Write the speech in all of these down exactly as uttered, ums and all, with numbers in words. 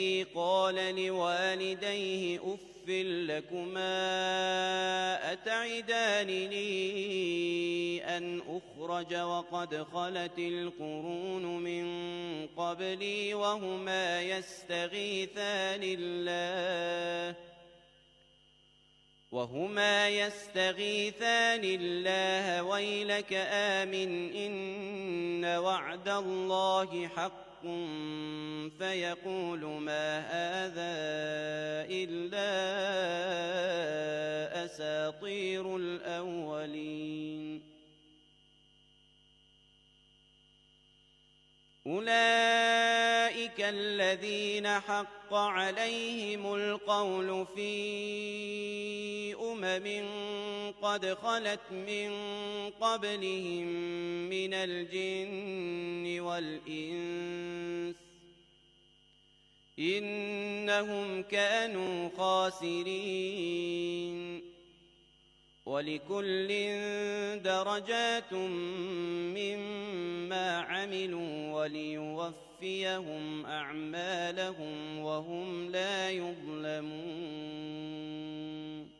قال لوالديه أف لكما أتعدانني أن أخرج وقد خلت القرون من قبلي وهما يستغيثان الله وهما يستغيثان الله ويلك آمن إن وعد الله حق فيقول ما هذا إلا أساطير الأولين أولئك الذين حق عليهم القول في أمم قد خلت من قبلهم من الجن والإنس إنهم كانوا خاسرين ولكل درجات مما عملوا وليوفيهم أعمالهم وهم لا يظلمون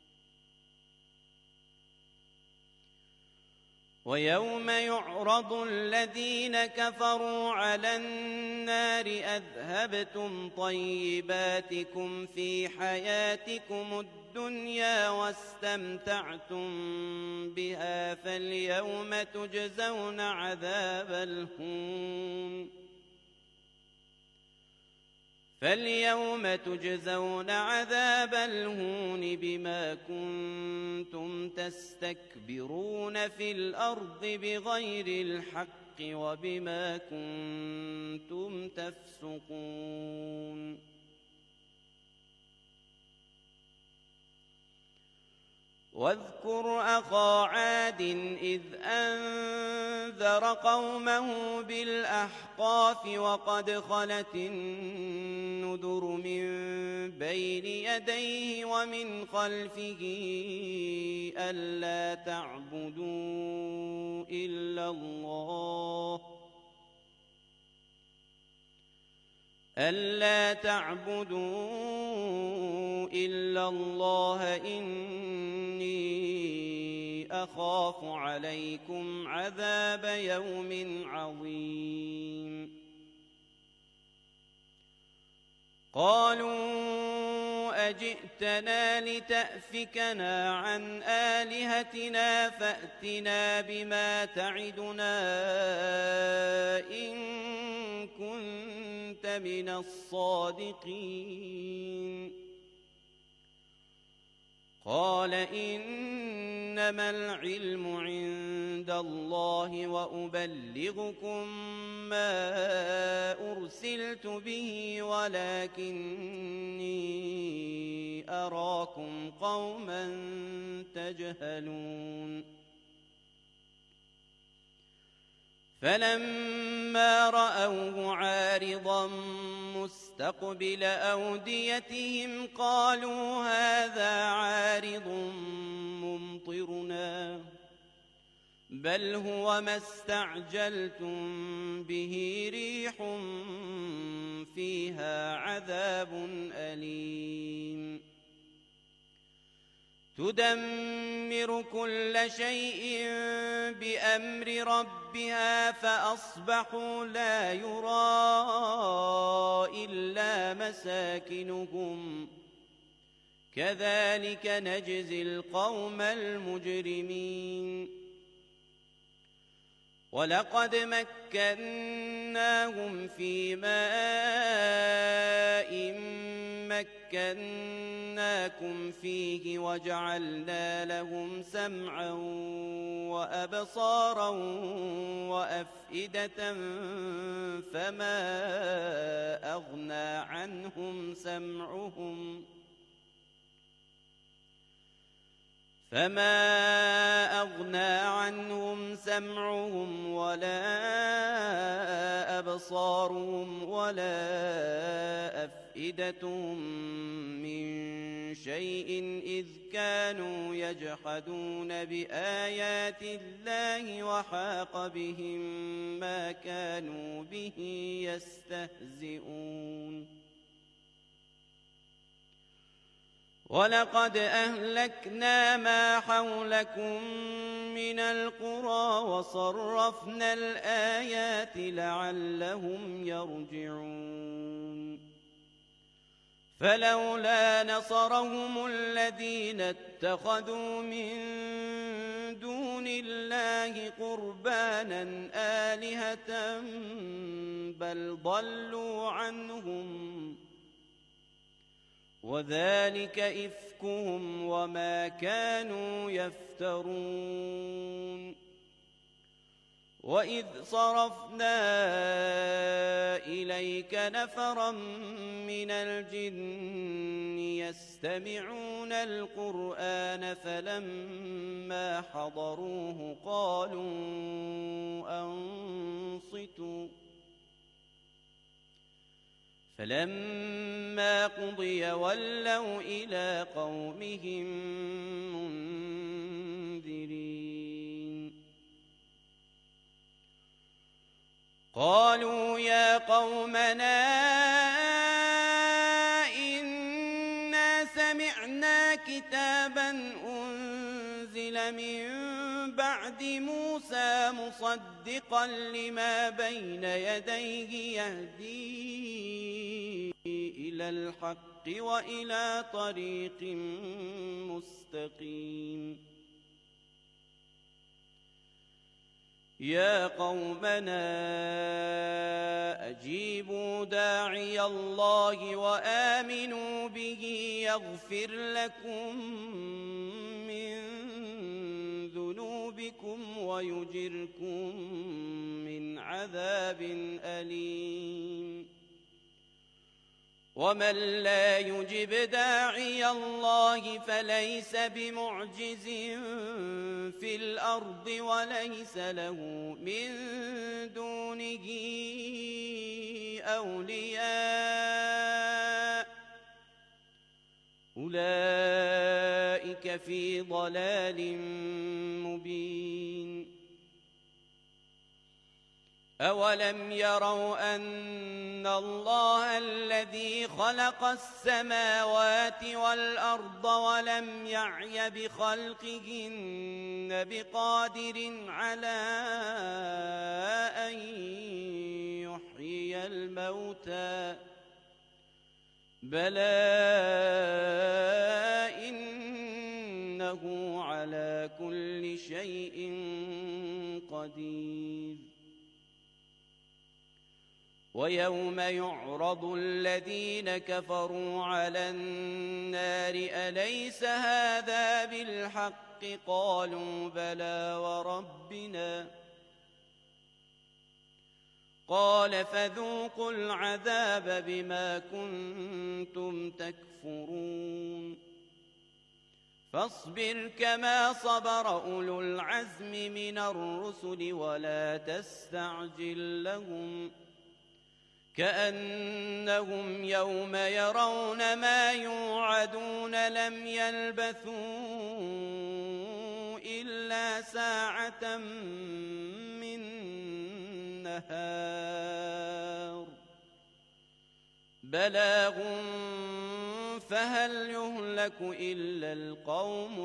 ويوم يعرض الذين كفروا على النار أذهبتم طيباتكم في حياتكم الدنيا واستمتعتم بها فاليوم تجزون عذاب الهون فاليوم تجزون عذاب الهون بما كنتم تستكبرون في الأرض بغير الحق وبما كنتم تفسقون واذكر أخا عاد إذ أنذر قومه بالأحقاف وقد خلت النذر من بين يديه ومن خلفه ألا تعبدوا إلا الله ألا تعبدوا إلا الله إني أخاف عليكم عذاب يوم عظيم قالوا أجئتنا لتأفكنا عن آلهتنا فأتنا بما تعدنا إن كنت من الصادقين قال إنما العلم عند الله وأبلغكم ما أرسلت به ولكني أراكم قوما تجهلون فلما رأوه عارضا مستقبل أوديتهم قالوا هذا عارض ممطرنا بل هو ما استعجلتم به ريح فيها عذاب أليم تدمر كل شيء بأمر ربها فأصبحوا لا يرى إلا مساكنهم كذلك نجزي القوم المجرمين ولقد مكناهم في ماء مكناكم فيه وجعلنا لهم سمعا وأبصارا وأفئدة فما أغنى عنهم سمعهم فما أغنى عنهم سمعهم ولا أبصارهم ولا أفئدتهم من شيء إذ كانوا يجحدون بآيات الله وحاق بهم ما كانوا به يستهزئون ولقد أهلكنا ما حولكم من القرى وصرفنا الآيات لعلهم يرجعون فلولا نصرهم الذين اتخذوا من دون الله قربانا آلهة بل ضلوا عنهم وذلك إفكهم وما كانوا يفترون وإذ صرفنا إليك نفرا من الجن يستمعون القرآن فلما حضروه قالوا أنصتوا فلما قضي ولوا إلى قومهم منذرين قالوا يا قومنا إنا سمعنا كتابا أنزل من بعد موسى مصدقا لما بين يديه يهدي إلى الحق وإلى طريق مستقيم يا قومنا أجيبوا داعي الله وآمنوا به يغفر لكم من ذنوبكم ويجركم من عذاب أليم ومن لا يجب داعي الله فليس بمعجز في الأرض وليس له من دونه أولياء أولئك في ضلال مبين أولم يروا أن الله الذي خلق السماوات والأرض ولم يعي بخلقهن بقادر على أن يحيي الموتى بلى إنه على كل شيء قدير ويوم يعرض الذين كفروا على النار أليس هذا بالحق قالوا بلى وربنا قال فذوقوا العذاب بما كنتم تكفرون فاصبر كما صبر أولو العزم من الرسل ولا تستعجل لهم كأنهم يوم يرون ما يوعدون لم يلبثوا إلا ساعة من نهار بلاغ فهل يهلك إلا القوم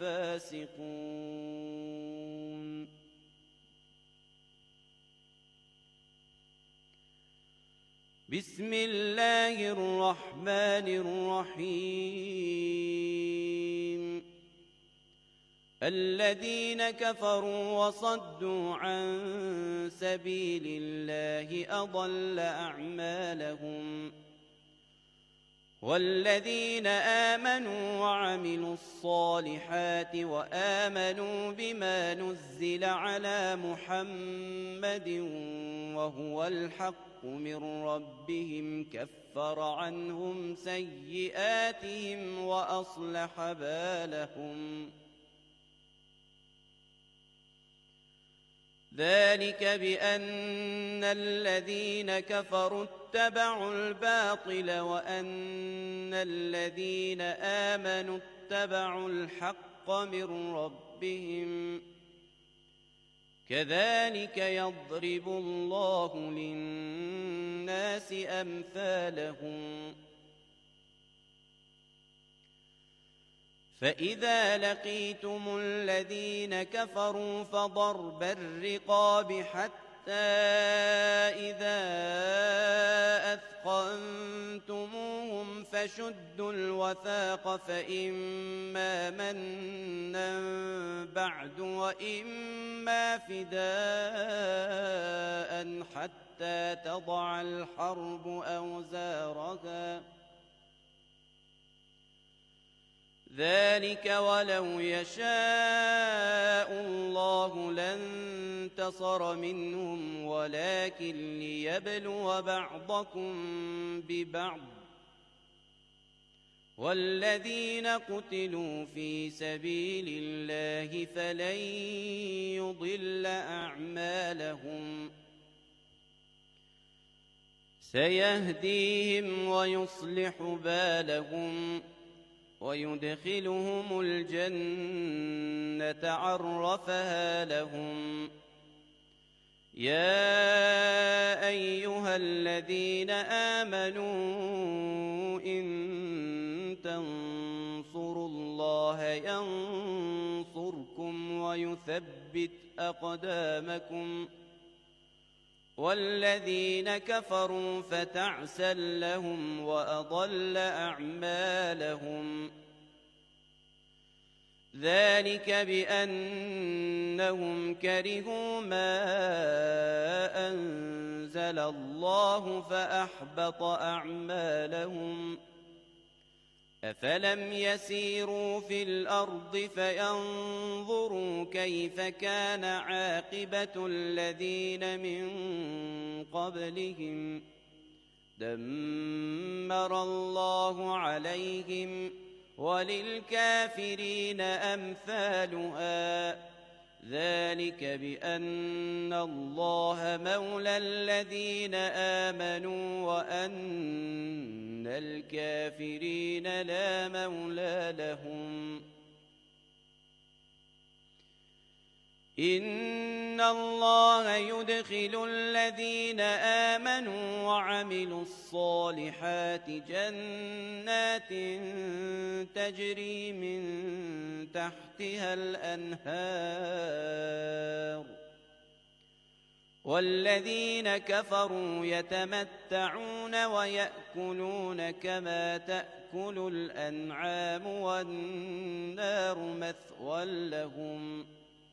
الفاسقون بسم الله الرحمن الرحيم الذين كفروا وصدوا عن سبيل الله أضل أعمالهم والذين آمنوا وعملوا الصالحات وآمنوا بما نزل على محمد وهو الحق من ربهم كفر عنهم سيئاتهم وأصلح بالهم ذلك بأن الذين كفروا اتبعوا الباطل وأن الذين آمنوا اتبعوا الحق من ربهم كذلك يضرب الله للناس أمثالهم فإذا لقيتم الذين كفروا فضرب الرقاب حتى إذا أثخنتموهم فشدوا الوثاق فإما منا بعد وإما فداء حتى تضع الحرب أوزارها ذلك ولو يشاء الله لانتصر منهم ولكن ليبلو بعضكم ببعض والذين قتلوا في سبيل الله فلن يضل أعمالهم سيهديهم ويصلح بالهم ويدخلهم الجنة عرفها لهم يا أيها الذين آمنوا إن تنصروا الله ينصركم ويثبت أقدامكم والذين كفروا فتعسا لهم وأضل أعمالهم ذلك بأنهم كرهوا ما أنزل الله فأحبط أعمالهم أفلم يسيروا في الأرض فينظروا كيف كان عاقبة الذين من قبلهم دمر الله عليهم وللكافرين أمثالها ذلك بأن الله مولى الذين آمنوا وأن الكافرين لا مولى لهم إن الله يدخل الذين آمنوا وعملوا الصالحات جنات تجري من تحتها الأنهار والذين كفروا يتمتعون ويأكلون كما تأكل الأنعام والنار مثوى لهم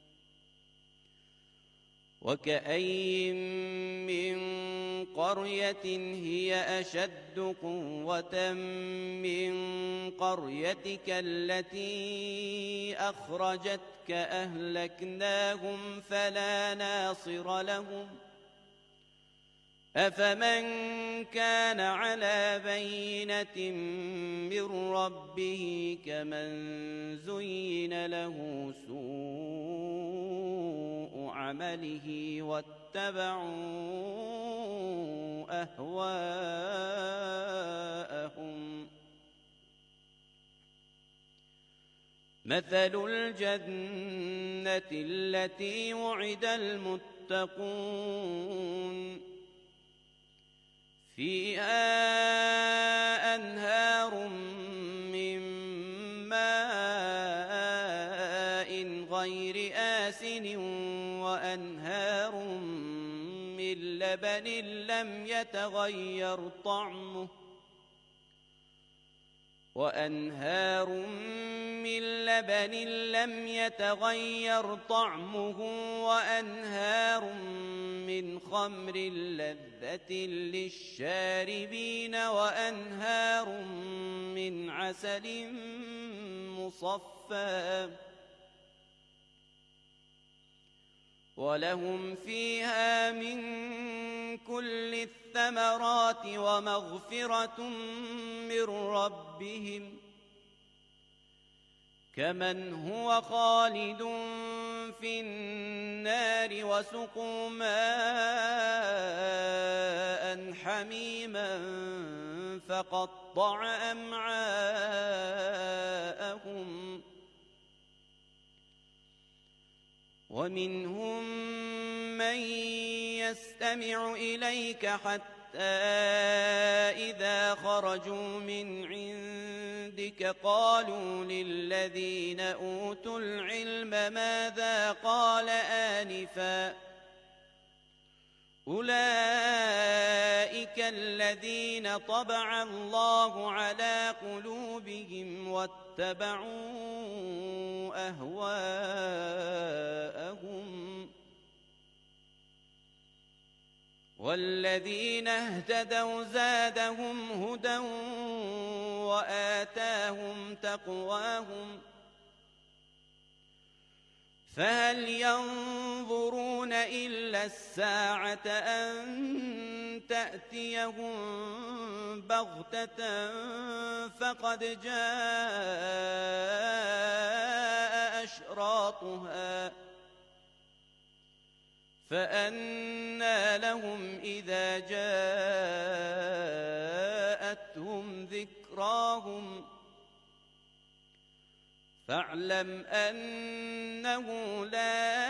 وكأين من قرية هي أشد قوة من قريتك التي أخرجتك أهلكناهم فلا ناصر لهم أفمن كان على بينة من ربه كمن زين له سوء عمله واتبعوا أهواءهم مثل الجنة التي وعد المتقون فيها أنهار من ماء غير آسن وأنهار من لبن لم يتغير طعمه وأنهار من لبن لم يتغير طعمه وأنهار من خمر لذة للشاربين وأنهار من عسل مصفى ولهم فيها من كل الثمرات ومغفرة من ربهم كمن هو خالد في النار وسقوا ماء حميما فقطع أمعاءهم ومنهم من يستمع إليك حتى إذا خرجوا من عندك عندك قالوا للذين أوتوا العلم ماذا قال آنفا أولئك الذين طبع الله على قلوبهم واتبعوا أهواءهم والذين اهتدوا زادهم هدى وآتاهم تقواهم فهل ينظرون إلا الساعة أن تأتيهم بغتة فقد جاء أشراطها فأنى لهم إذا جاءتهم ذكراهم فاعلم أنه لا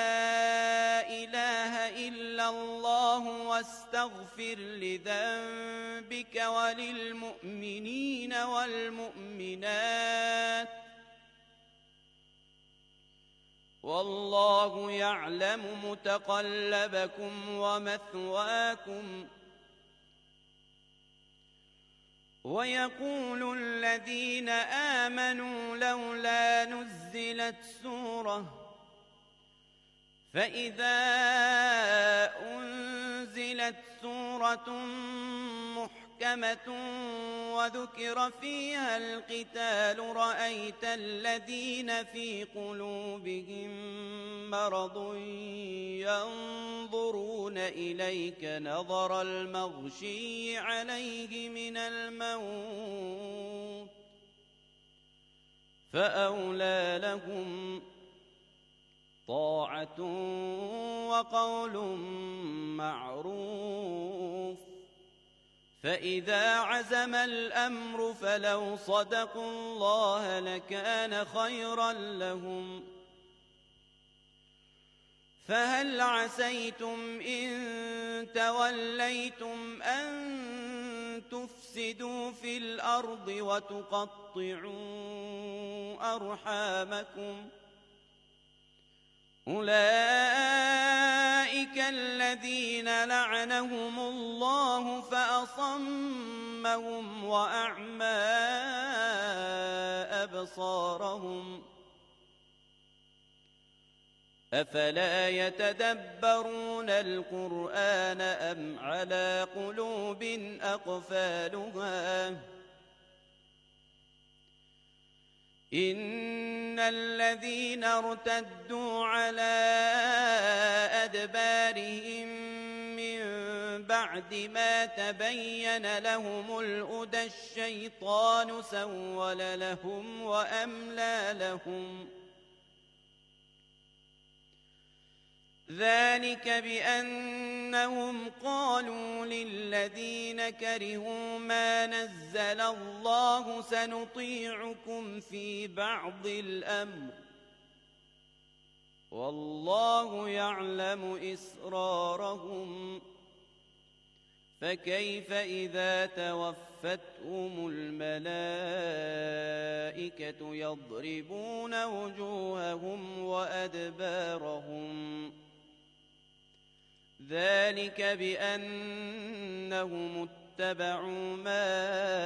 إله إلا الله واستغفر لذنبك وللمؤمنين والمؤمنات والله يعلم متقلبكم ومثواكم ويقول الذين آمنوا لولا نزلت سورة فإذا أنزلت سورة محكمة وذكر فيها القتال رأيت الذين في قلوبهم مرض ينظرون إليك نظر المغشي عليه من الموت فأولى لهم طاعة وقول معروف فإذا عزم الأمر فلو صدقوا الله لكان خيرا لهم فهل عسيتم إن توليتم أن تفسدوا في الأرض وتقطعوا أرحامكم أولئك الذين لعنهم الله فأصمهم وأعمى أبصارهم أفلا يتدبرون القرآن أم على قلوب أقفالها إن الذين ارتدوا على أدبارهم من بعد ما تبين لهم الهدى الشيطان سول لهم وأملى لهم ذلك بأنهم قالوا للذين كرهوا ما نزل الله سنطيعكم في بعض الأمر والله يعلم إسرارهم فكيف إذا توفتهم الملائكة يضربون وجوههم وأدبارهم ذلك بأنهم اتبعوا ما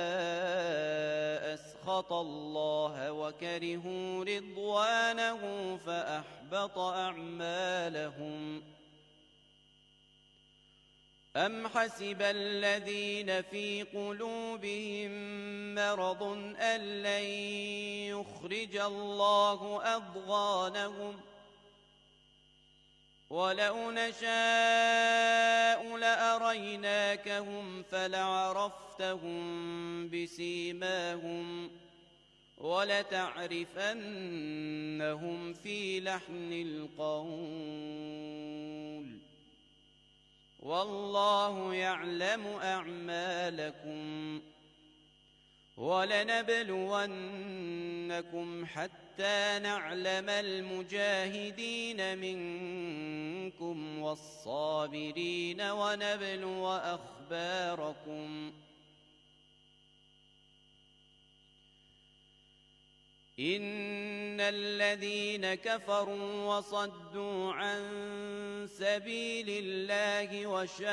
أسخط الله وكرهوا رضوانه فأحبط أعمالهم أم حسب الذين في قلوبهم مرض أن لن يخرج الله أضغانهم ولو نشاء لأريناكهم فلعرفتهم بسيماهم ولتعرفنهم في لحن القول والله يعلم أعمالكم ولنبلونكم حتى نعلم المجاهدين منكم والصابرين ونبلو أخباركم إن الذين كفروا وصدوا عن سبيل الله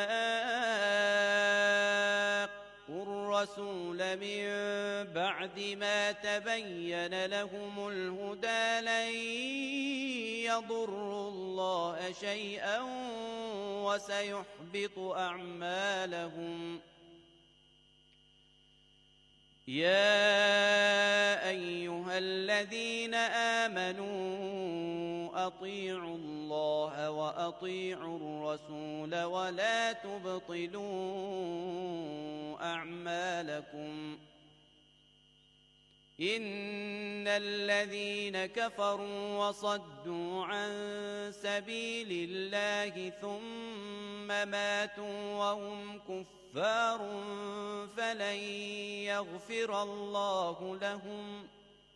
وشاقوا الرسول من بعد ما تبين لهم الهدى لن يضروا الله شيئا وسيحبط أعمالهم. يا أيها الذين آمنوا أطيعوا الله وأطيعوا الرسول ولا تبطلوا أعمالكم. إن الذين كفروا وصدوا عن سبيل الله ثم ماتوا وهم كفار فلن يغفر الله لهم.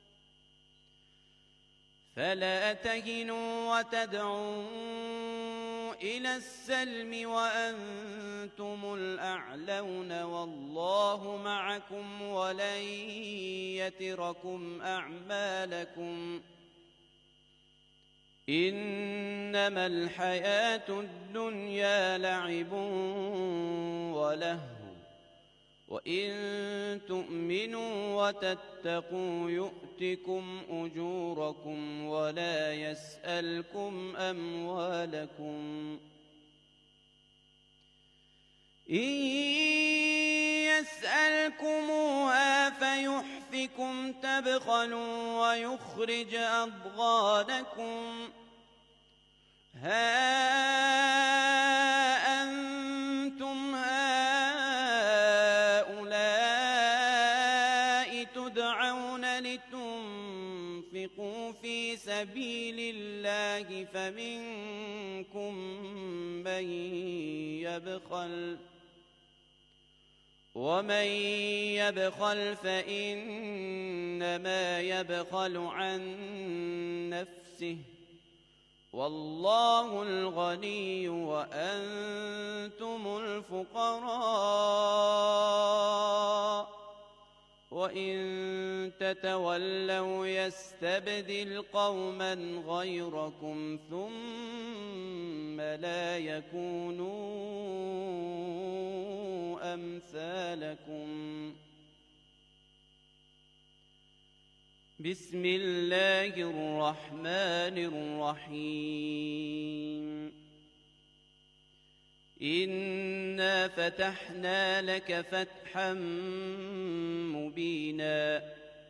فلا تهنوا وتدعوا إلى السلم وأنتم الأعلون والله معكم ولن يتركم أعمالكم. إنما الحياة الدنيا لعب ولهو وإن تؤمنوا وتتقوا يؤتكم أجوركم ولا يسألكم أموالكم. إن يسألكموها فيحفكم تبخلوا ويخرج أضغانكم. ها أنتم هؤلاء تدعون لتنفقوا في سبيل الله فمنكم من يبخل ومن يبخل فإنما يبخل عن نفسه والله الغني وأنتم الفقراء وإن تتولوا يستبدل قوما غيركم ثم لا يكونوا أمثالكم. بسم الله الرحمن الرحيم. إنا فتحنا لك فتحا مبينا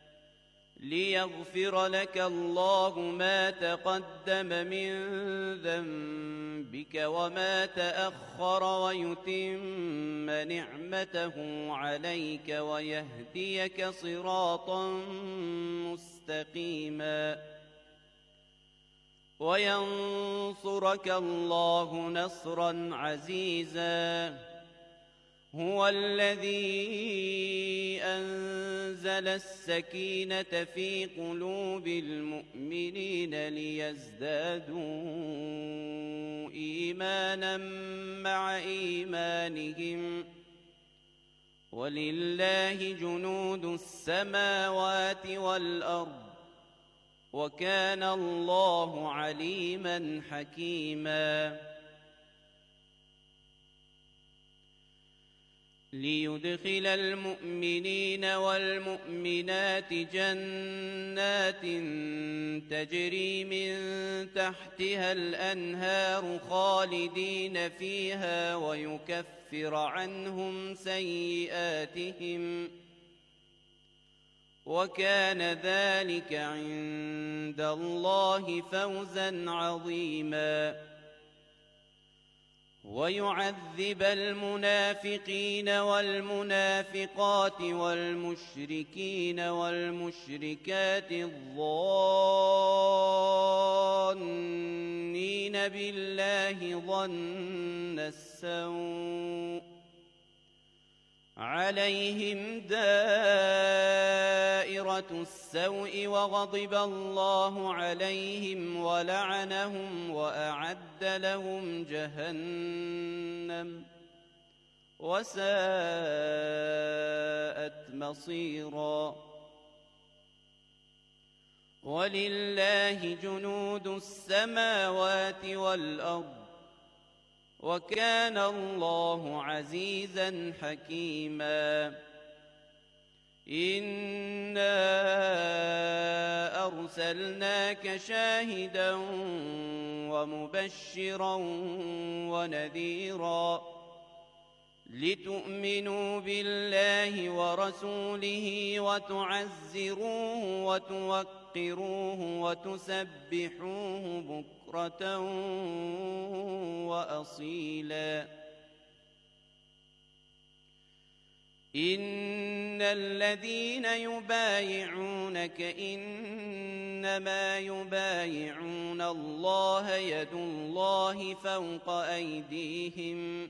ليغفر لك الله ما تقدم من ذنبك وما تأخر ويتم نعمته عليك ويهديك صراطا مستقيما وينصرك الله نصرا عزيزا. هو الذي أنزل السكينة في قلوب المؤمنين ليزدادوا إيمانا مع إيمانهم ولله جنود السماوات والأرض وكان الله عليما حكيما. ليدخل المؤمنين والمؤمنات جنات تجري من تحتها الأنهار خالدين فيها ويكفر عنهم سيئاتهم وكان ذلك عند الله فوزا عظيما. ويعذب المنافقين والمنافقات والمشركين والمشركات الظانين بالله ظن السوء عليهم دائرة السوء وغضب الله عليهم ولعنهم وأعد لهم جهنم وساءت مصيرا. ولله جنود السماوات والأرض وكان الله عزيزا حكيما إنا أرسلناك شاهدا ومبشرا ونذيرا لتؤمنوا بالله ورسوله وتعزروه وتوقروه وتسبحوه بكرة وأصيلا إن الذين يبايعونك إنما يبايعون الله يد الله فوق أيديهم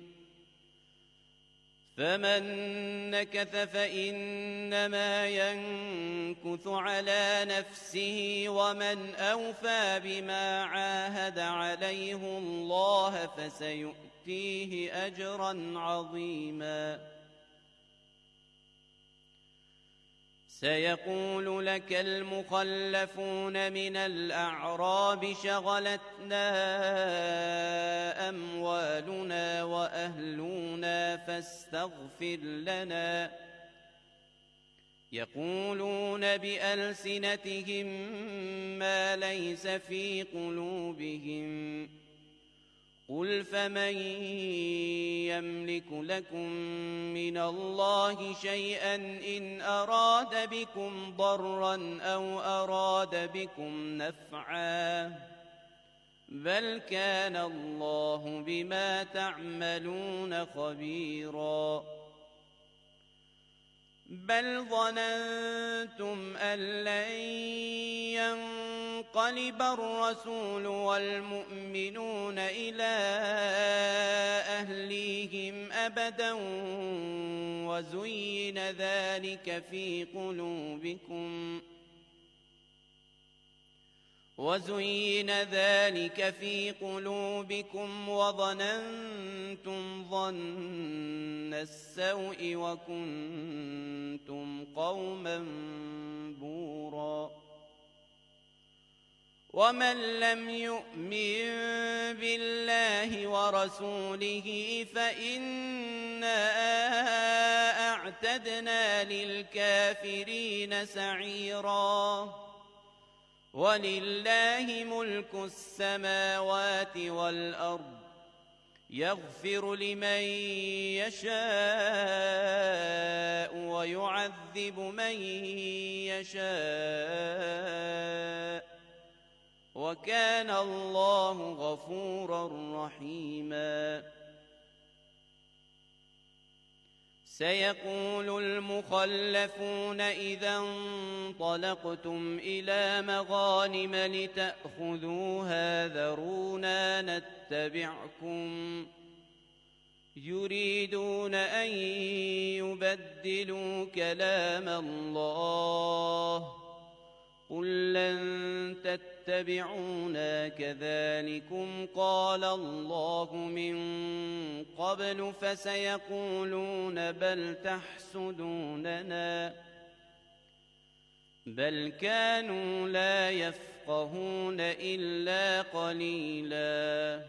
فمن نكث فإنما ينكث على نفسه ومن أوفى بما عاهد عليه الله فسيؤتيه أجرا عظيما سيقول لك المخلفون من الأعراب شغلتنا أموالنا وأهلنا فاستغفر لنا يقولون بألسنتهم ما ليس في قلوبهم قل فمن يملك لكم من الله شيئا إن أراد بكم ضرا أو أراد بكم نفعا بل كان الله بما تعملون خبيرا بل ظننتم أن لن ينقلب الرسول والمؤمنون إلى أهليهم أبدا وزين ذلك في قلوبكم وزين ذلك في قلوبكم وظننتم ظن السوء وكنتم قوما بورا ومن لم يؤمن بالله ورسوله فإنا أعتدنا للكافرين سعيرا ولله ملك السماوات والأرض يغفر لمن يشاء ويعذب من يشاء وكان الله غفورا رحيما سيقول المخلفون إذا انطلقتم إلى مغانم لتأخذوها ذرونا نتبعكم يريدون أن يبدلوا كلام الله قل لن تتبعونا كذلكم قال الله من قبل فسيقولون بل تحسدوننا بل كانوا لا يفقهون إلا قليلا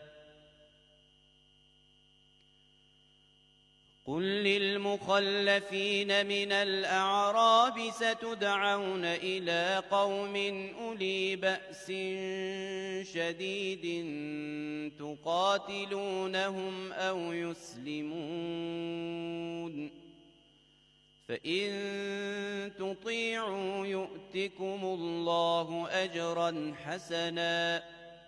قل للمخلفين من الأعراب ستدعون إلى قوم أولي بأس شديد تقاتلونهم أو يسلمون فإن تطيعوا يؤتكم الله أجرا حسنا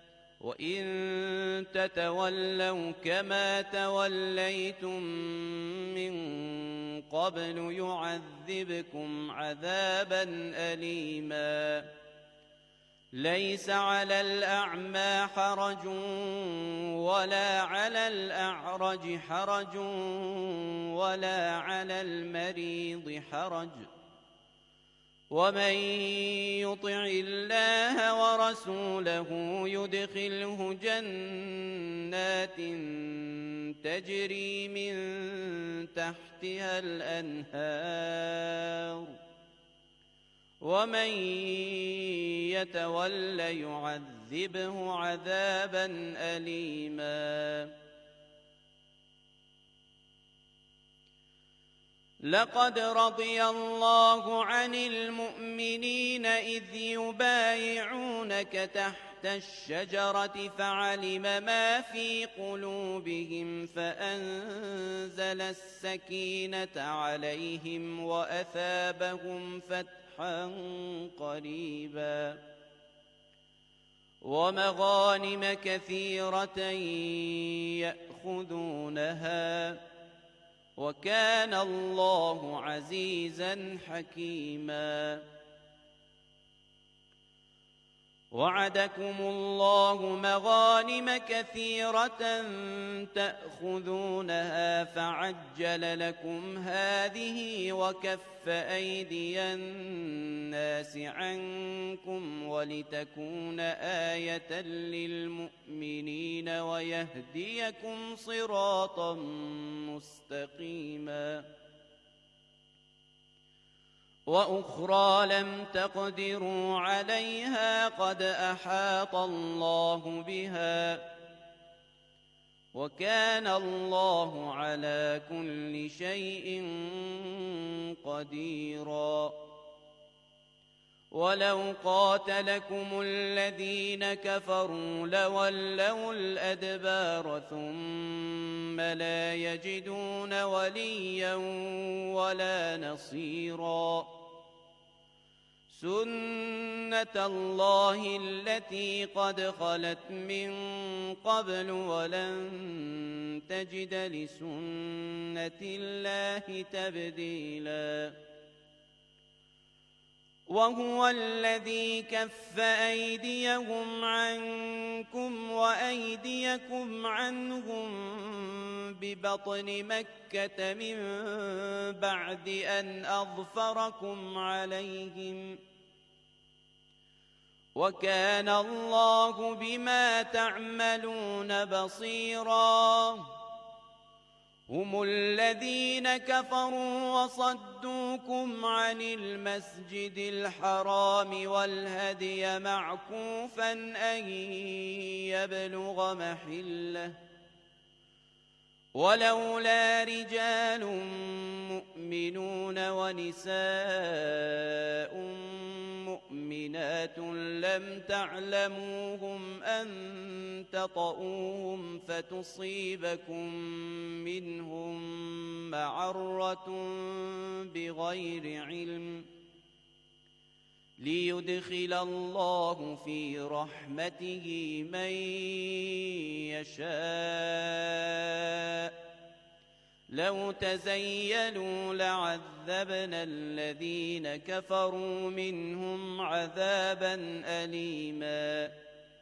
وإن تتولوا كما توليتم من قبل يعذبكم عذابا أليما ليس على الأعمى حرج ولا على الأعرج حرج ولا على المريض حرج ومن يطع الله ورسوله يدخله جنات تجري من تحتها الأنهار ومن يتول يعذبه عذابا أليما. لقد رضي الله عن المؤمنين إذ يبايعونك تحت الشجرة فعلم ما في قلوبهم فأنزل السكينة عليهم وأثابهم فتحا قريبا ومغانم كثيرة يأخذونها وكان الله عزيزا حكيما. وعدكم الله مغانم كثيرة تأخذونها فعجل لكم هذه وكف أيدي الناس عنكم ولتكون آية للمؤمنين ويهديكم صراطا مستقيما. وأخرى لم تقدروا عليها قد أحاط الله بها وكان الله على كل شيء قديرا. ولو قاتلكم الذين كفروا لولوا الأدبار ثم لا يجدون وليا ولا نصيرا. سنة الله التي قد خلت من قبل ولن تجد لسنة الله تبديلا. وهو الذي كف أيديهم عنكم وأيديكم عنهم ببطن مكة من بعد أن أظفركم عليهم وكان الله بما تعملون بصيرا. هم الذين كفروا وصدوكم عن المسجد الحرام والهدي معكوفا أن يبلغ محله ولولا رجال مؤمنون ونساء مؤمنات لم تعلموهم أن تطؤوهم فتصيبكم منهم معرة بغير علم ليدخل الله في رحمته من يشاء. لو تزيلوا لعذبنا الذين كفروا منهم عذابا أليما.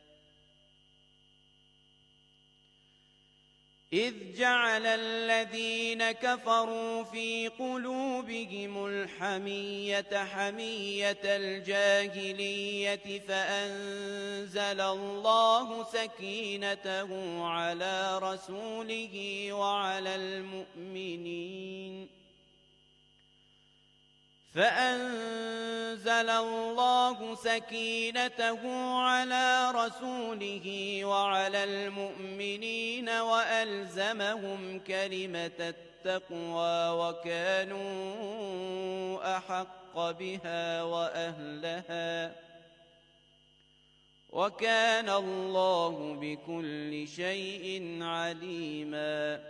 إذ جعل الذين كفروا في قلوبهم الحمية حمية الجاهلية فأنزل الله سكينته على رسوله وعلى المؤمنين فأنزل الله سكينته على رسوله وعلى المؤمنين وألزمهم كلمة التقوى وكانوا أحق بها وأهلها وكان الله بكل شيء عليما.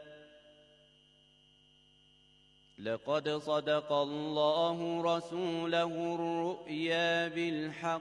لقد صدق الله رسوله الرؤيا بالحق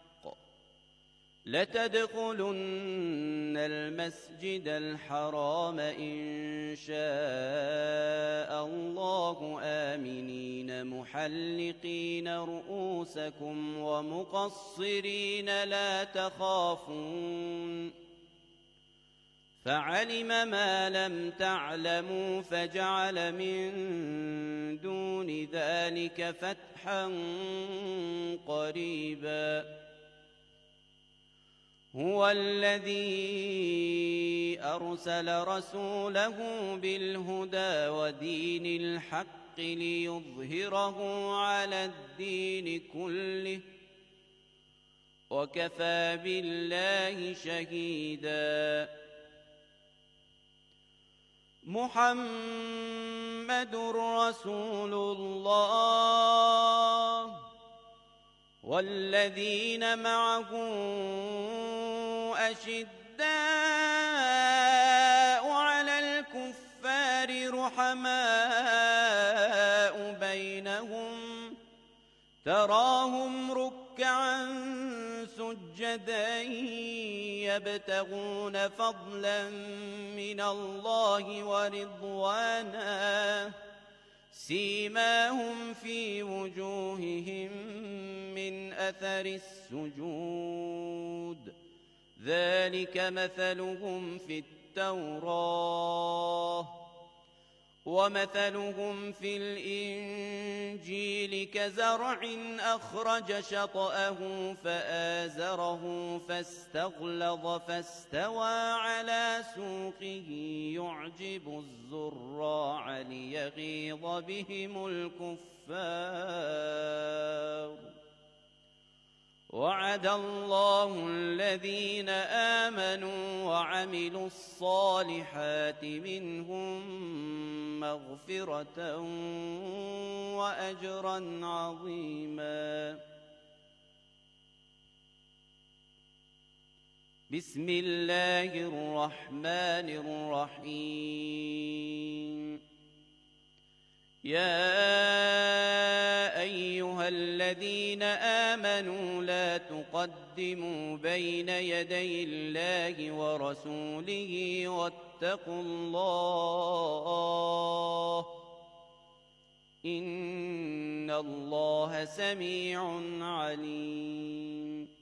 لتدخلن المسجد الحرام إن شاء الله آمنين محلقين رؤوسكم ومقصرين لا تخافون فعلم ما لم تعلموا فجعل من دون ذلك فتحا قريبا. هو الذي أرسل رسوله بالهدى ودين الحق ليظهره على الدين كله وكفى بالله شهيدا. محمد رسول الله والذين معه أشداء على الكفار رحماء بينهم تراهم ركعا سجدا يبتغون فضلا من الله ورضوانا سيماهم في وجوههم من أثر السجود ذلك مثلهم في التوراة ومثلهم في الإنجيل كزرع أخرج شطأه فآزره فاستغلظ فاستوى على سوقه يعجب الزراع ليغيظ بهم الكفار. وعد الله الذين آمنوا وعملوا الصالحات منهم مغفرة وأجرا عظيما. بسم الله الرحمن الرحيم. يا أيها الذين آمنوا لا تقدموا بين يدي الله ورسوله واتقوا الله إن الله سميع عليم.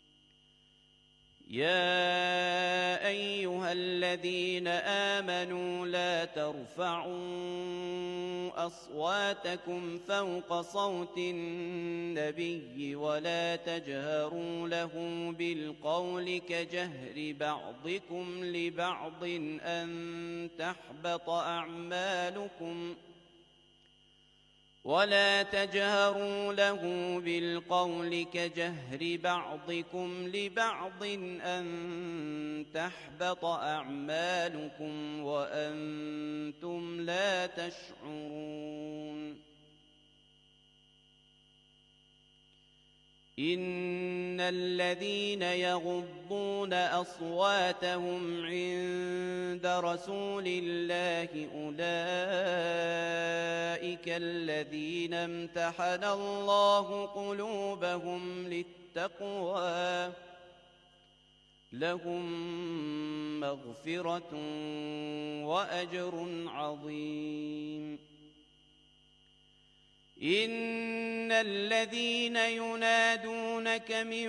يا أيها الذين آمنوا لا ترفعوا أصواتكم فوق صوت النبي ولا تجهروا له بالقول كجهر بعضكم لبعض أن تحبط أعمالكم ولا تجهروا له بالقول كجهر بعضكم لبعض أن تحبط أعمالكم وأنتم لا تشعرون. إن الذين يغضون أصواتهم عند رسول الله أولئك الذين امتحن الله قلوبهم للتقوى لهم مغفرة وأجر عظيم. إن الذين ينادونك من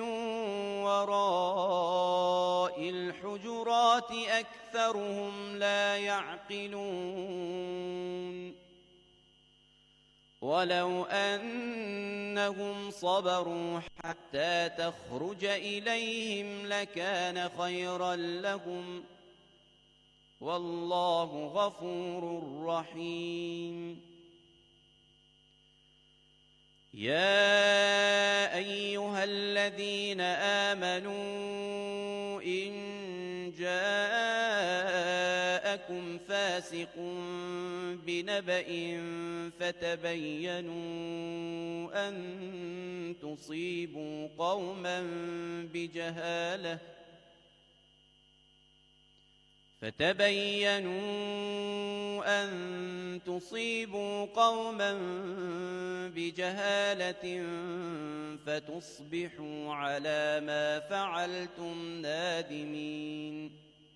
وراء الحجرات أكثرهم لا يعقلون. ولو أنهم صبروا حتى تخرج إليهم لكان خيرا لهم والله غفور رحيم. يا أيها الذين آمنوا إن جاءكم فاسق بنبأ فتبينوا أن تصيبوا قوما بجهالة فتبينوا أن تصيبوا قوما بجهالة فتصبحوا على ما فعلتم نادمين.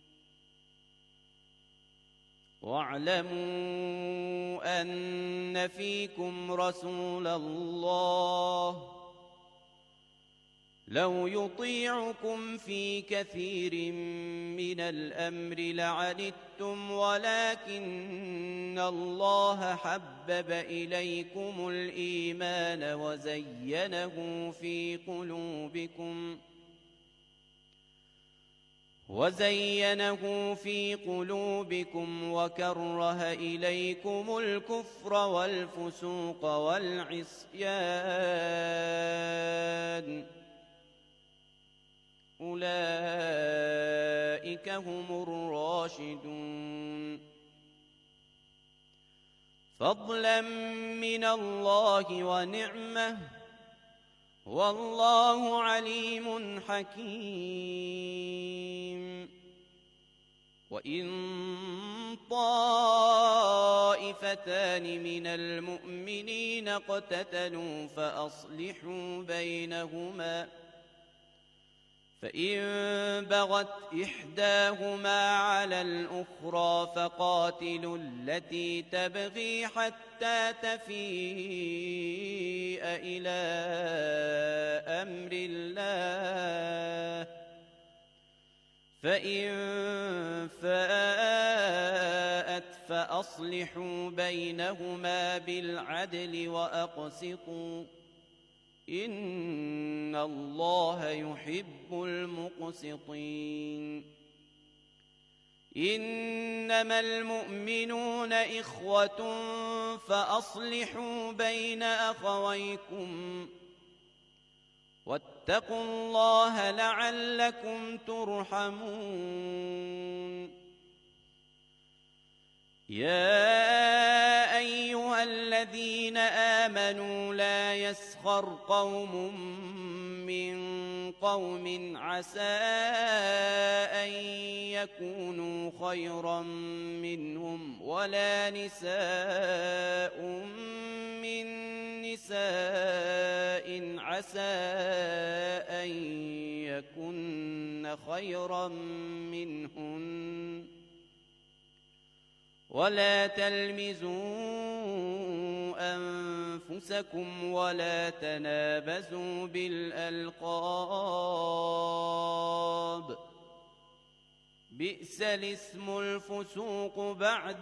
واعلموا أن فيكم رسول الله لو يطيعكم في كثير من الأمر لعنتم ولكن الله حبب إليكم الإيمان وزينه في قلوبكم وزينه في قلوبكم وكره إليكم الكفر والفسوق والعصيان أولئك هم الراشدون فضلا من الله ونعمة والله عليم حكيم وإن طائفتان من المؤمنين اقتتلوا فأصلحوا بينهما فإن بغت إحداهما على الأخرى فقاتلوا التي تبغي حتى تفيء إلى أمر الله فإن فاءت فأصلحوا بينهما بالعدل وأقسطوا إن الله يحب المقسطين إنما المؤمنون إخوة فأصلحوا بين أخويكم واتقوا الله لعلكم ترحمون يا أيها الذين آمنوا لا يسخر قوم من قوم عسى أن يكونوا خيرا منهم ولا نساء من نساء عسى أن يكن خيرا منهن ولا تلمزوا أنفسكم ولا تنابزوا بالألقاب بئس الاسم الفسوق بعد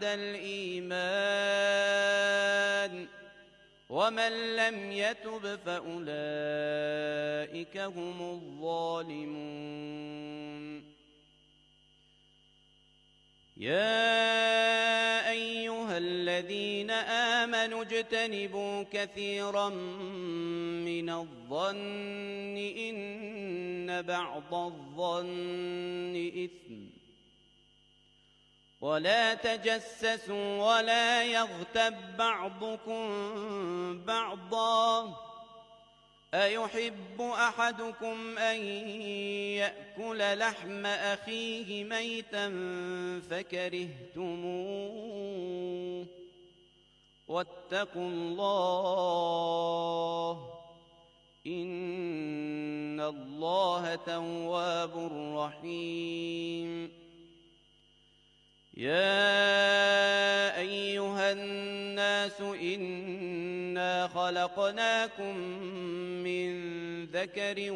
الإيمان ومن لم يتب فأولئك هم الظالمون يا أيها الذين آمنوا اجتنبوا كثيرا من الظن إن بعض الظن إثم ولا تجسسوا ولا يغتب بعضكم بعضا أيحب أحدكم أن يأكل لحم أخيه ميتا فكرهتموه واتقوا الله إن الله تواب رحيم يا أيها الناس إنا خلقناكم من ذكر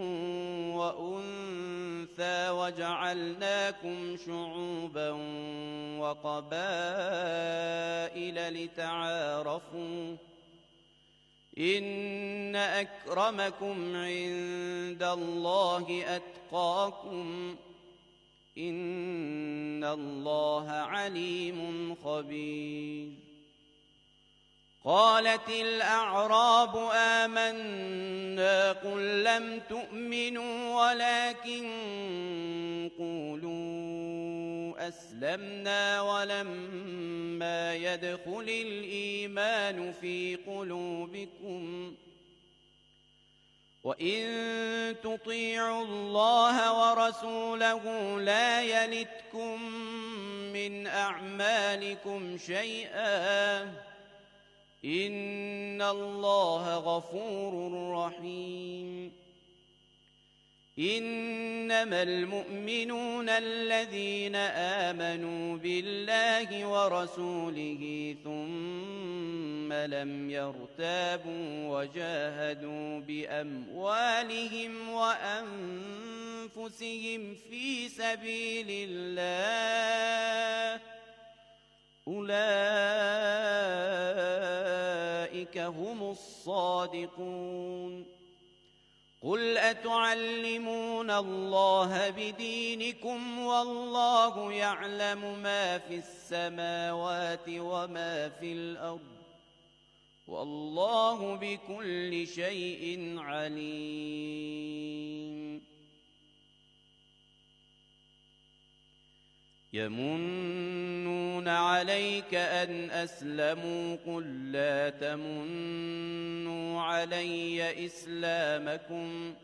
وأنثى وجعلناكم شعوبا وقبائل لتعارفوا إن أكرمكم عند الله أتقاكم إن الله عليم خبير قالت الأعراب آمنا قل لم تؤمنوا ولكن قولوا أسلمنا ولما يدخل الإيمان في قلوبكم وإن تطيعوا الله ورسوله لا يلتكم من أعمالكم شيئا إن الله غفور رحيم إنما المؤمنون الذين آمنوا بالله ورسوله ثم لم يرتابوا وجاهدوا بأموالهم وأنفسهم في سبيل الله أولئك هم الصادقون قل أتعلمون الله بدينكم والله يعلم ما في السماوات وما في الأرض والله بكل شيء عليم يمنون عليك أن أسلموا قل لا تمنوا علي إسلامكم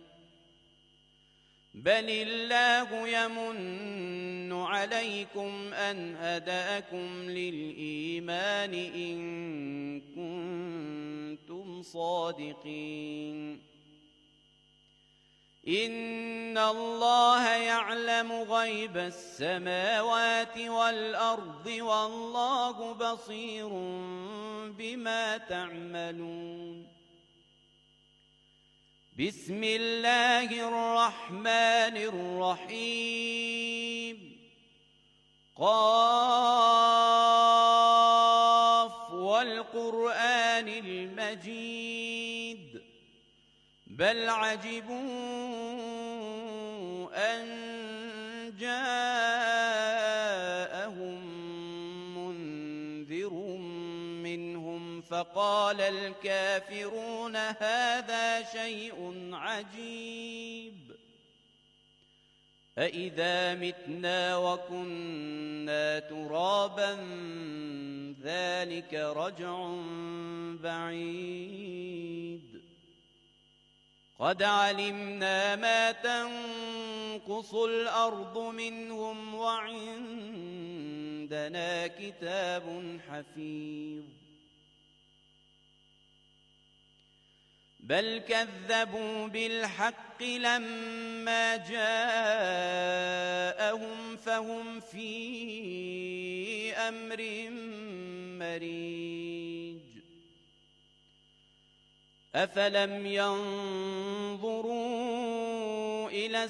بل الله يمن عليكم أن هداكم للإيمان إن كنتم صادقين إن الله يعلم غيب السماوات والأرض والله بصير بما تعملون بسم الله الرحمن الرحيم قاف والقرآن المجيد بل عجبوا أن جاءهم منذر منهم فقال الكافرون هذا شيء عجيب أإذا متنا وكنا ترابا ذلك رجع بعيد قد علمنا ما تنقص الأرض منهم وعندنا كتاب حفيظ بل كذبوا بالحق لما جاءهم فهم في أمر مريج أفلم ينظروا إلى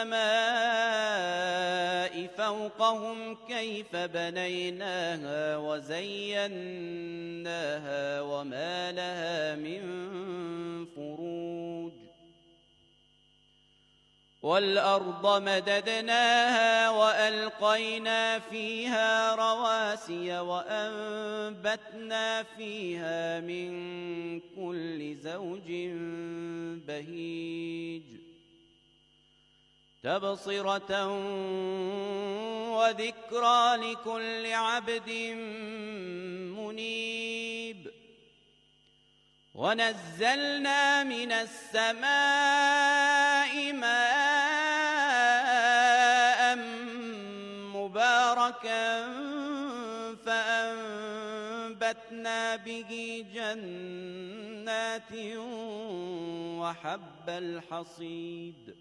السماء فوقهم كيف بنيناها وزيناها وما لها من فروج والأرض مددناها وألقينا فيها رواسي وأنبتنا فيها من كل زوج بهيج تبصرة وذكرى لكل عبد منيب ونزلنا من السماء ماء مباركا فأنبتنا به جنات وحب الحصيد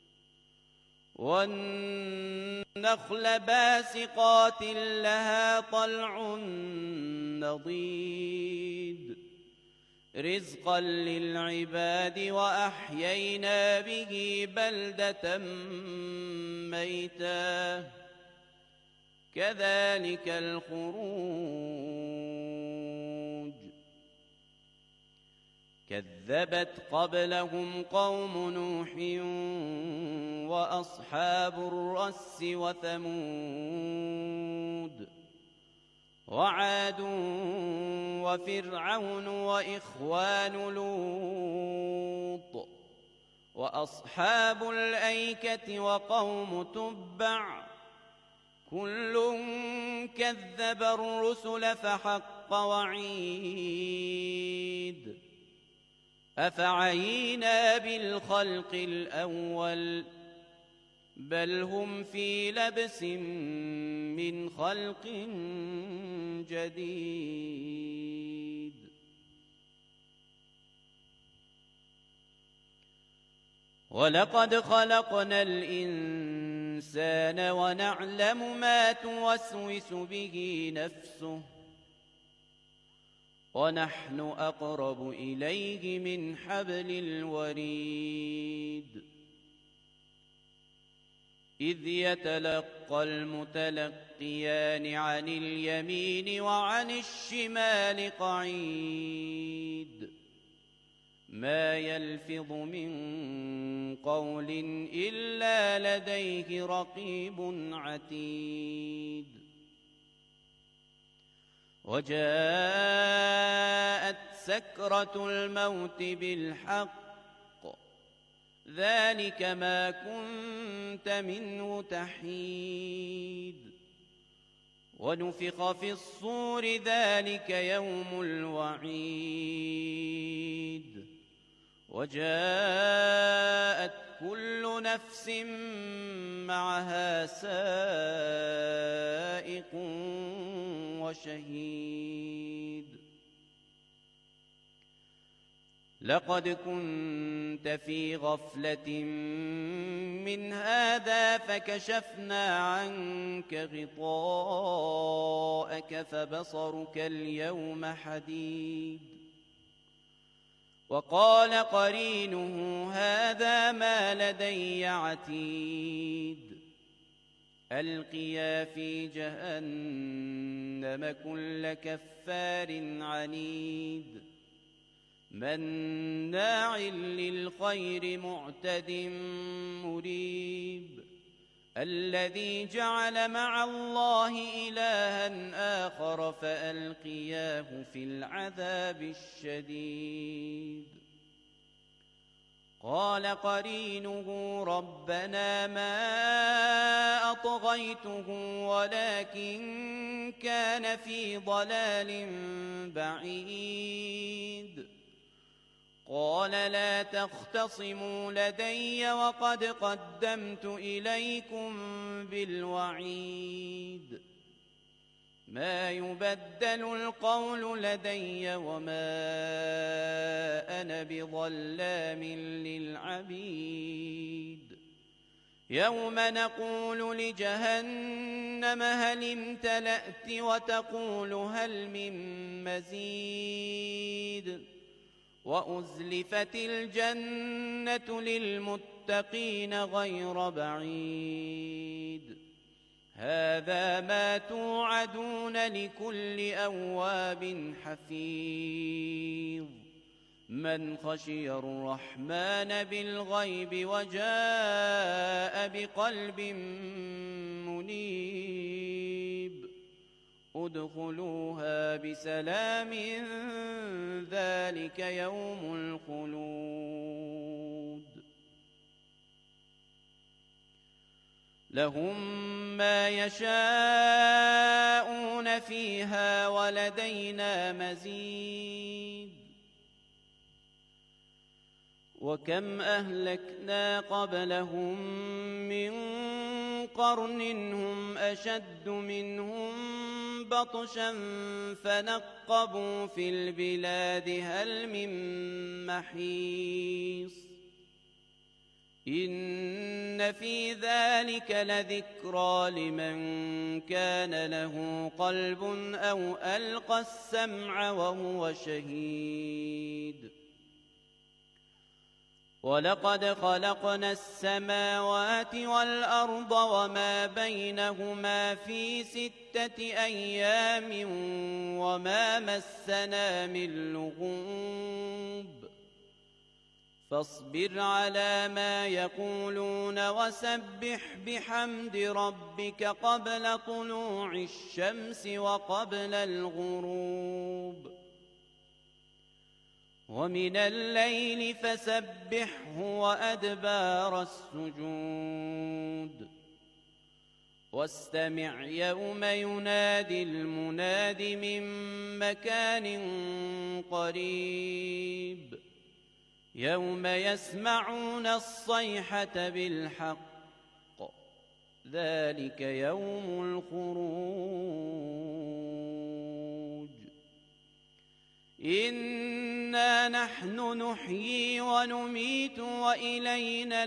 والنخل باسقات لها طلع نضيد رزقا للعباد وأحيينا به بلدة ميتا كذلك الخروج كذبت قبلهم قوم نوح وأصحاب الرس وثمود وعاد وفرعون وإخوان لوط وأصحاب الأيكة وقوم تبع كل كذب الرسل فحق وعيد أفعينا بالخلق الأول بل هم في لبس من خلق جديد ولقد خلقنا الإنسان ونعلم ما توسوس به نفسه ونحن أقرب إليه من حبل الوريد إذ يتلقى المتلقيان عن اليمين وعن الشمال قعيد ما يلفظ من قول إلا لديه رقيب عتيد وجاءت سكرة الموت بالحق ذلك ما كنت منه تحيد ونفخ في الصور ذلك يوم الوعيد وجاءت كل نفس معها سائق وشهيد لقد كنت في غفلة من هذا فكشفنا عنك غطاءك فبصرك اليوم حديد وقال قرينه هذا ما لدي عتيد ألقيا في جهنم كل كفار عنيد مناع للخير معتد مريب الذي جعل مع الله إلها آخر فألقياه في العذاب الشديد قال قرينه ربنا ما أطغيته ولكن كان في ضلال بعيد قال لا تختصموا لدي وقد قدمت إليكم بالوعيد ما يبدل القول لدي وما أنا بظلام للعبيد يوم نقول لجهنم هل امتلأت وتقول هل من مزيد وأزلفت الجنة للمتقين غير بعيد هذا ما توعدون لكل أواب حفيظ من خشي الرحمن بالغيب وجاء بقلب منيب ادخلوها بسلام ذلك يوم الخلود لهم ما يشاءون فيها ولدينا مزيد وكم أهلكنا قبلهم من قرن هم أشد منهم بطشا فنقبوا في البلاد هل من محيص إن في ذلك لذكرى لمن كان له قلب أو ألقى السمع وهو شهيد ولقد خلقنا السماوات والأرض وما بينهما في ستة أيام وما مسنا من لغوب فاصبر على ما يقولون وسبح بحمد ربك قبل طلوع الشمس وقبل الغروب ومن الليل فسبحه وأدبار السجود واستمع يوم ينادي المناد من مكان قريب يوم يسمعون الصيحة بالحق ذلك يوم الخروج إنا نحن نحيي ونميت وإلينا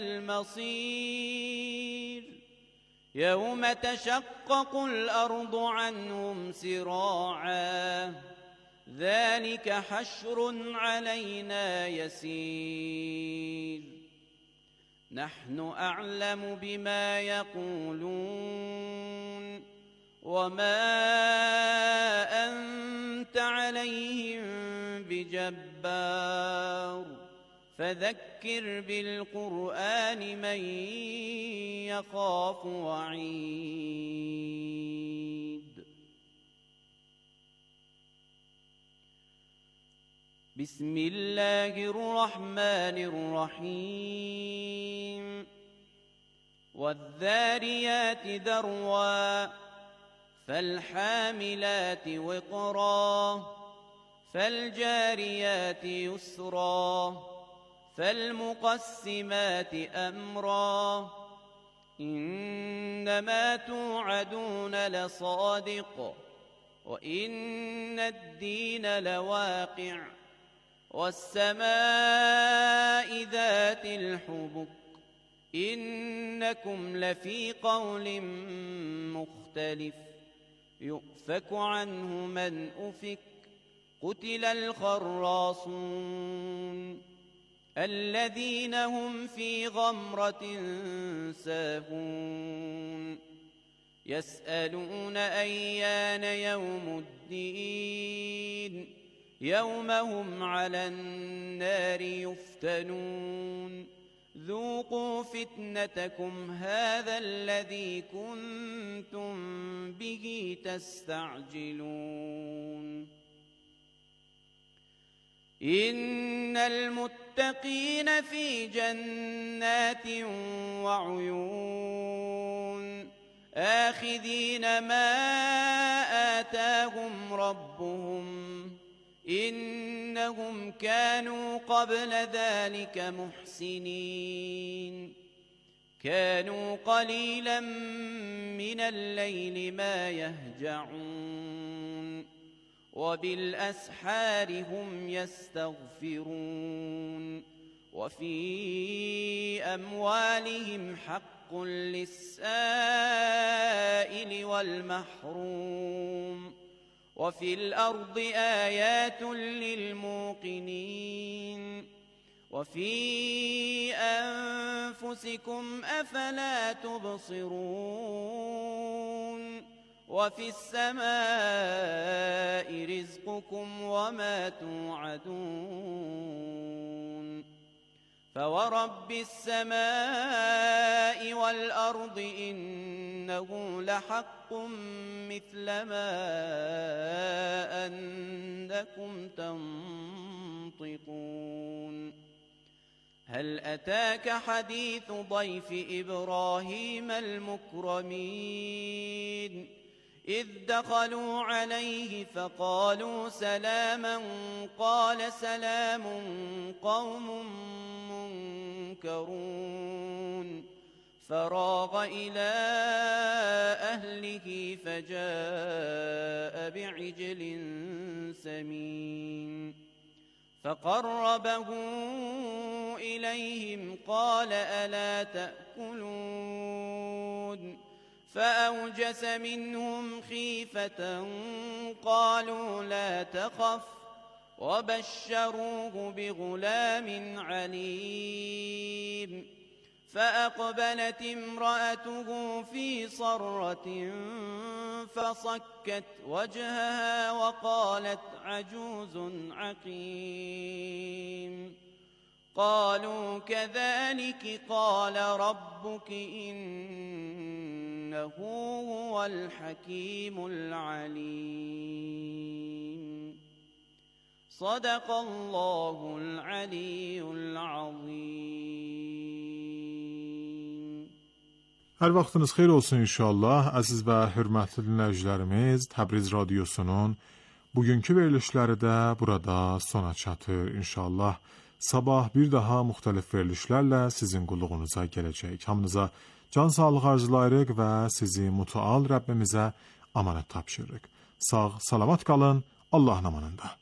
المصير يوم تشقق الأرض عنهم سراعا ذلك حشر علينا يسير نحن أعلم بما يقولون وما أنت عليهم بجبار فذكر بالقرآن من يخاف وعيد. بسم الله الرحمن الرحيم. والذاريات ذروا فالحاملات وقرا فالجاريات يسرا فالمقسمات أمرا إنما توعدون لصادق وإن الدين لواقع والسماء ذات الحبك إنكم لفي قول مختلف يؤفك عنه من أفك قتل الخراصون الذين هم في غمرة ساهون يسألون أيان يوم الدين يوم هم على النار يفتنون ذوقوا فتنتكم هذا الذي كنتم به تستعجلون. إن المتقين في جنات وعيون آخذين ما آتاهم ربهم إنهم كانوا قبل ذلك محسنين كانوا قليلا من الليل ما يهجعون وبالأسحار هم يستغفرون وفي أموالهم حق للسائل والمحروم وفي الأرض آيات للموقنين وفي أنفسكم أفلا تبصرون وفي السماء رزقكم وما توعدون فورب السماء والأرض إنه لحق مثل ما أنكم تنطقون. هل أتاك حديث ضيف إبراهيم المكرمين إذ دخلوا عليه فقالوا سلاما قال سلام قوم منكرون فراغ إلى أهله فجاء بعجل سمين فقربه إليهم قال ألا تأكلون فأوجس منهم خيفة قالوا لا تخف وبشروه بغلام عليم فأقبلت امرأته في صرة فصكت وجهها وقالت عجوز عقيم قالوا كذلك قال ربك إنه هو الحكيم العليم. صدق الله العلي العظيم. Hər vaxtınız xeyir olsun inşallah. Əziz və hörmətli dinləyicilərimiz, Təbriz Radiosunun bugünkü verilişləri də burada sona çatır inşallah. Sabah bir daha müxtəlif verilişlərlə sizin qulluğunuza gələcək. Hamınıza can sağlığı arzulayırıq və sizi mütəal Rəbbimizə amanət tapşırırıq. Sağ, salamat qalın, Allahın amanında.